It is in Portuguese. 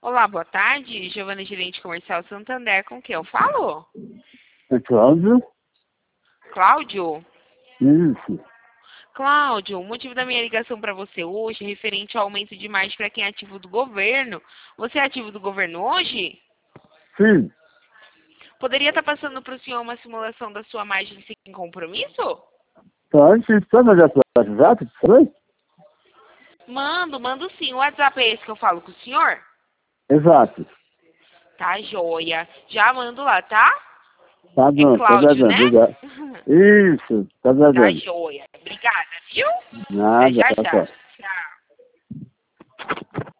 Olá, boa tarde. Giovana, gerente comercial Santander, com quem eu falo? É Cláudio? Cláudio? Isso. Cláudio, o motivo da minha ligação para você hoje é referente ao aumento de margem para quem é ativo do governo. Você é ativo do governo hoje? Sim. Poderia estar passando para o senhor uma simulação da sua margem sem compromisso? Pode, pode mandar para o WhatsApp, por favor? Mando sim. O WhatsApp é esse que eu falo com o senhor? Exato. Tá, joia. Já mando lá, tá? Tá É bom, tá Cláudio, dando, né? obrigado. Isso, tá Tá, dando. joia. Obrigada, viu? Até Nada, já tá já. certo. Tchau.